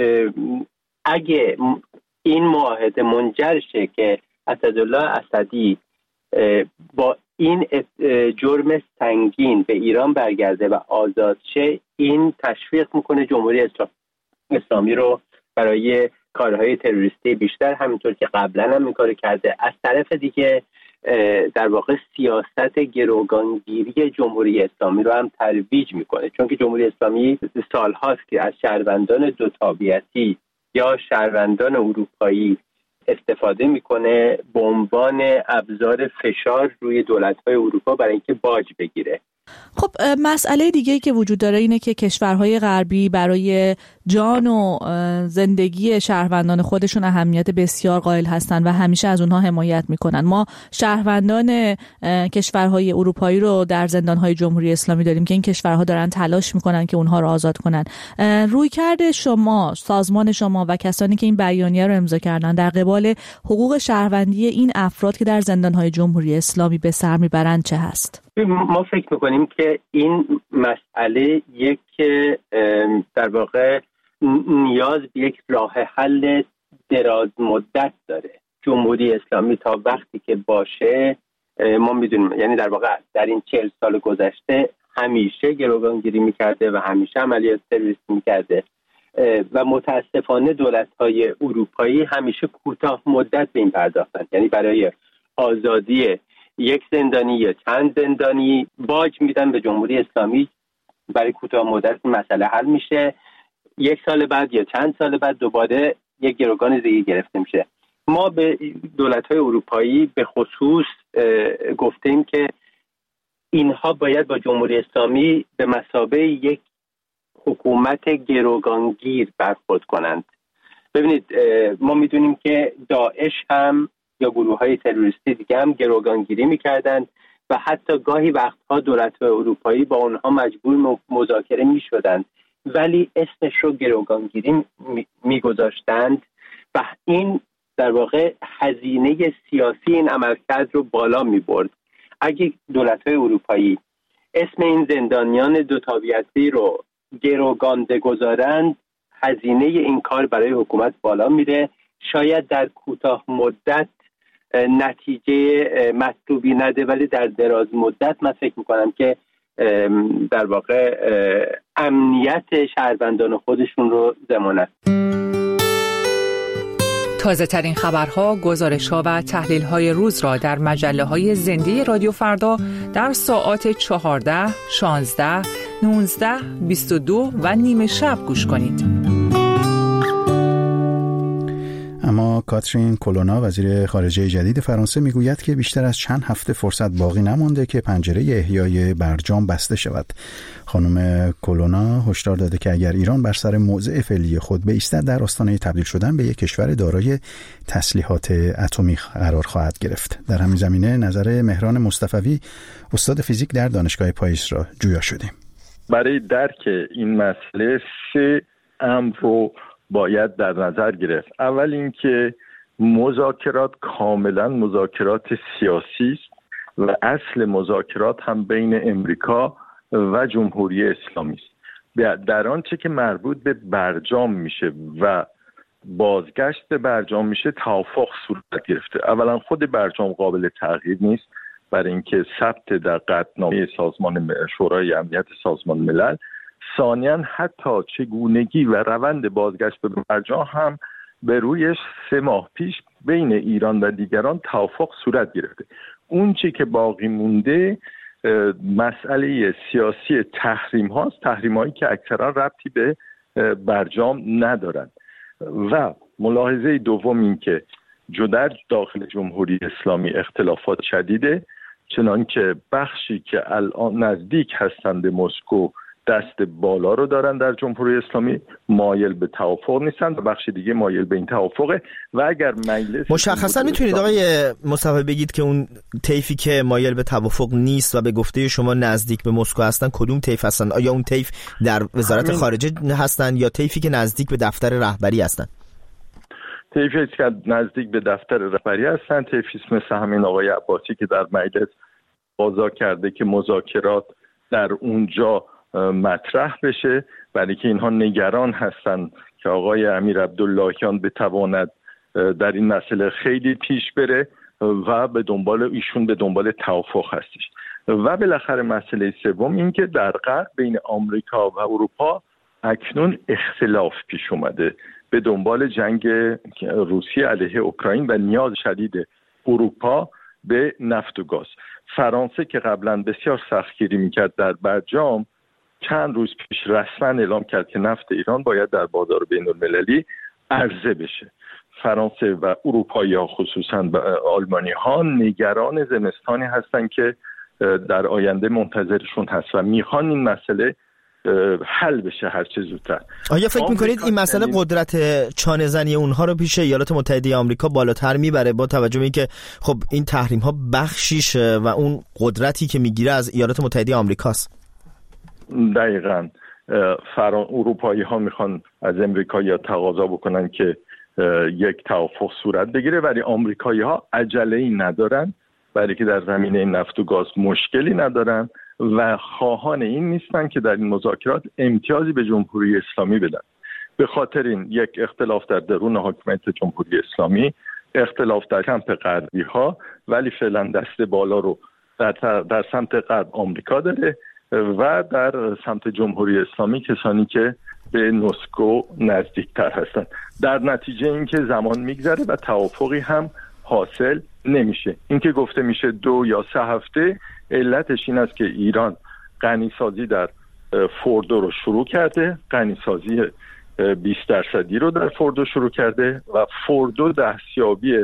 اگه این معاهده منجر شه که اسدالله اسدی با این جرم سنگین به ایران برگرده و آزاد شه، این تشویق میکنه جمهوری اسلامی رو برای کارهای تروریستی بیشتر، همینطور که قبلا هم این کارو کرده. از طرف دیگه در واقع سیاست گروگانگیری جمهوری اسلامی رو هم ترویج میکنه، چون که جمهوری اسلامی سالهاست که از شهروندان دو تابعیتی یا شهروندان اروپایی استفاده میکنه به عنوان ابزار فشار روی دولت‌های اروپا برای اینکه باج بگیره. خب مسئله دیگه‌ای که وجود داره اینه که کشورهای غربی برای جان و زندگی شهروندان خودشون اهمیت بسیار قائل هستن و همیشه از اونها حمایت میکنن. ما شهروندان کشورهای اروپایی رو در زندانهای جمهوری اسلامی داریم که این کشورها دارن تلاش میکنن که اونها رو آزاد کنن. رویکرد شما، سازمان شما و کسانی که این بیانیه رو امضا کردن در قبال حقوق شهروندی این افراد که در زندانهای جمهوری اسلامی به سر میبرند چه هست؟ ما فکر میکنیم که این مسئله یک در واقع نیاز به یک راه حل دراز مدت داره. جمهوری اسلامی تا وقتی که باشه، ما میدونیم یعنی در واقع در این چهل سال گذشته همیشه گروگانگیری میکرده و همیشه عملیات تروریستی میکرده و متاسفانه دولت‌های اروپایی همیشه کوتاه مدت به این پرداختن، یعنی برای آزادی یک زندانی یا چند زندانی باج میدن به جمهوری اسلامی، برای کوتاه مدت مسئله حل میشه، یک سال بعد یا چند سال بعد دوباره یک گروگان دیگه گرفته میشه. ما به دولت‌های اروپایی به خصوص گفتیم که اینها باید با جمهوری اسلامی به مثابه یک حکومت گروگانگیر برخورد کنند. ببینید ما میدونیم که داعش هم یا گروه‌های تروریستی دیگه هم گروگانگیری می‌کردند و حتی گاهی وقتها دولت‌های اروپایی با اونها مجبور مذاکره می‌شدند ولی اسمش رو گروگانگیری می‌گذاشتند و این در واقع هزینه سیاسی این عملکرد رو بالا می‌برد. اگه دولت‌های اروپایی اسم این زندانیان دو تابعیتی رو گروگانده گذارند، هزینه این کار برای حکومت بالا میره شاید در کوتاه مدت نتیجه مطلوبی نده، ولی در دراز مدت من فکر میکنم که در واقع امنیت شهروندان خودشون رو ضمانت. تازه ترین خبرها، گزارش‌ها و تحلیل‌های روز را در مجله‌های زنده رادیو فردا در ساعات چهارده، شانزده، نوزده، بیست و دو و نیمه شب گوش کنید. اما کاترین کولونا وزیر خارجه جدید فرانسه میگوید که بیشتر از چند هفته فرصت باقی نمانده که پنجره احیای برجام بسته شود. خانم کولونا هشدار داده که اگر ایران بر سر موضع فعلی خود بایستد در آستانه تبدیل شدن به یک کشور دارای تسلیحات اتمی قرار خواهد گرفت. در همین زمینه نظر مهران مصطفوی استاد فیزیک در دانشگاه پاریس را جویا شدیم. برای درک این مسئله سه امر رو باید در نظر گرفت. اول اینکه مذاکرات کاملا مذاکرات سیاسی است و اصل مذاکرات هم بین امریکا و جمهوری اسلامی است. در آنچه که مربوط به برجام میشه و بازگشت به برجام میشه توافق صورت گرفته. اولا خود برجام قابل تغییر نیست برای اینکه ثبت در قطعنامه سازمان شورای امنیت سازمان ملل. ثانیاً حتی چگونگی و روند بازگشت به برجام هم به رویش سه ماه پیش بین ایران و دیگران توافق صورت گرفته. اون چی که باقی مونده مسئله سیاسی تحریم هاست، تحریم هایی که اکثرا ربطی به برجام ندارن. و ملاحظه دوم این که در داخل جمهوری اسلامی اختلافات شدیده، چنانکه بخشی که الان نزدیک هستند به مسکو دست بالا رو دارن در جمهوری اسلامی، مایل به توافق نیستن و بخش دیگه مایل به این توافقه. و اگر مجلس مشخصا میتونید آقای مصطفی بگید که اون طیفی که مایل به توافق نیست و به گفته شما نزدیک به مسکو هستن کدوم طیف هستن؟ آیا اون طیف در وزارت همین خارجه هستن یا طیفی که نزدیک به دفتر رهبری هستن؟ طیفی که نزدیک به دفتر رهبری هستن، طیفی مثل همین آقای عباسی که در مجلس بازا کرده که مذاکرات در اونجا مطرح بشه، برای که اینها نگران هستن که آقای امیر عبداللهیان بتواند در این مسئله خیلی پیش بره و به دنبال ایشون به دنبال توافق هستش. و بالاخره مسئله سوم این که در غرب بین آمریکا و اروپا اکنون اختلاف پیش اومده به دنبال جنگ روسیه علیه اوکراین و نیاز شدید اروپا به نفت و گاز. فرانسه که قبلا بسیار سختگیری میکرد در برجام، چند روز پیش رسما اعلام کرد که نفت ایران باید در بازار بین المللی عرضه بشه. فرانسه و اروپایی ها خصوصا آلمانی ها نگران زمستانی هستن که در آینده منتظرشون هست و میخوان این مسئله حل بشه هر چه زودتر. آیا فکر میکنید این مسئله قدرت چانه زنی اونها رو پیش ایالات متحده آمریکا بالاتر میبره با توجه به اینکه خب این تحریم ها بخشیش و اون قدرتی که میگیره از ایالات متحده آمریکاست؟ دقیقاً. فران اروپایی ها میخوان از امریکایی ها تقاضا بکنن که یک توافق صورت بگیره، ولی آمریکایی ها عجله‌ای ندارن، برای که در زمینه نفت و گاز مشکلی ندارن و خواهان این نیستن که در این مذاکرات امتیازی به جمهوری اسلامی بدن. به خاطر این یک اختلاف در درون حاکمیت جمهوری اسلامی، اختلاف در سمت غربی ها، ولی فعلا دست بالا رو در, در سمت غرب آمریکا داره و در سمت جمهوری اسلامی کسانی که به مسکو نزدیکتر هستند. در نتیجه اینکه زمان میگذره و توافقی هم حاصل نمیشه. اینکه گفته میشه دو یا سه هفته، علتش این است که ایران غنیسازی در فوردو رو شروع کرده، غنیسازی بیست درصدی رو در فوردو شروع کرده و فوردو دستیابی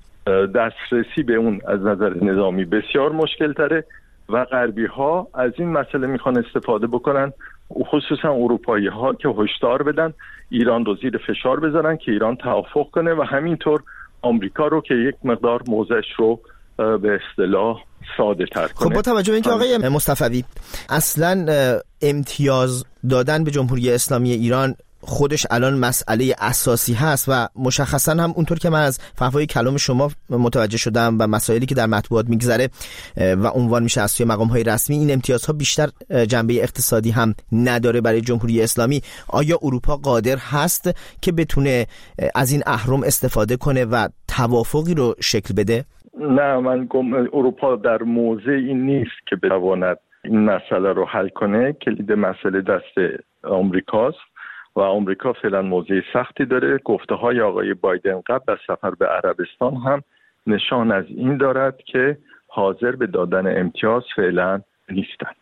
دسترسی به اون از نظر نظامی بسیار مشکل تره و غربی ها از این مسئله میخوان استفاده بکنن، خصوصا اروپایی ها که هشدار بدن ایران رو زیر فشار بذارن که ایران توافق کنه و همینطور آمریکا رو که یک مقدار موضعش رو به اصطلاح ساده تر کنه. خب با توجه به اینکه آقای مصطفی اصلا امتیاز دادن به جمهوری اسلامی ایران خودش الان مسئله اساسی هست و مشخصا هم اونطور که من از فحوای کلام شما متوجه شدم و مسائلی که در مطبوعات میگذره و عنوان میشه از سوی مقام‌های رسمی، این امتیازها بیشتر جنبه اقتصادی هم نداره برای جمهوری اسلامی. آیا اروپا قادر هست که بتونه از این اهرم استفاده کنه و توافقی رو شکل بده؟ نه، من گم اروپا در موضع این نیست که بتواند این مسئله رو حل کنه. کلید مسئله دست آمریکاست و آمریکا فعلا موضع سختی داره. گفته های آقای بایدن قبل از سفر به عربستان هم نشان از این دارد که حاضر به دادن امتیاز فعلا نیستند.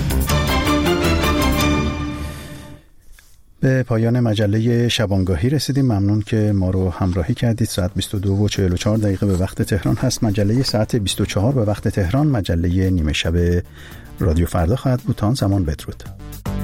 به پایان مجله شبانگاهی رسیدیم. ممنون که ما رو همراهی کردید. ساعت بیست و دو و چهل و چهار دقیقه به وقت تهران هست. مجله ساعت بیست و چهار به وقت تهران مجله نیمه شب رادیو فردا خواهد بود. تا آن زمان بدرود.